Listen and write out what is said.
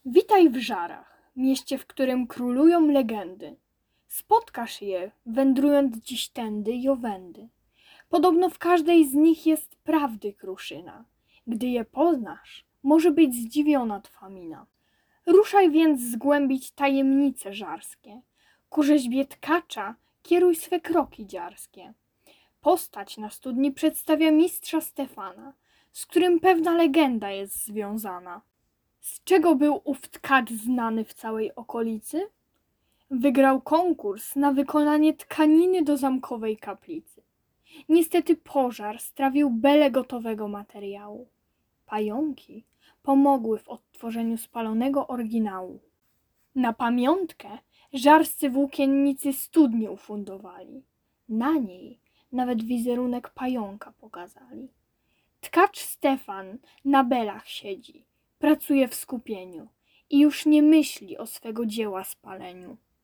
Witaj w Żarach, mieście, w którym królują legendy. Spotkasz je, wędrując dziś tędy i owędy. Podobno w każdej z nich jest prawdy kruszyna. Gdy je poznasz, może być zdziwiona twa mina. Ruszaj więc zgłębić tajemnice żarskie. Ku rzeźbie tkacza kieruj swe kroki dziarskie. Postać na studni przedstawia mistrza Stefana, z którym pewna legenda jest związana. Z czego był ów tkacz znany w całej okolicy? Wygrał konkurs na wykonanie tkaniny do zamkowej kaplicy. Niestety pożar strawił belę gotowego materiału. Pająki pomogły w odtworzeniu spalonego oryginału. Na pamiątkę żarscy włókiennicy studnię ufundowali. Na niej nawet wizerunek pająka pokazali. Tkacz Stefan na belach siedzi, pracuje w skupieniu i już nie myśli o swego dzieła spaleniu.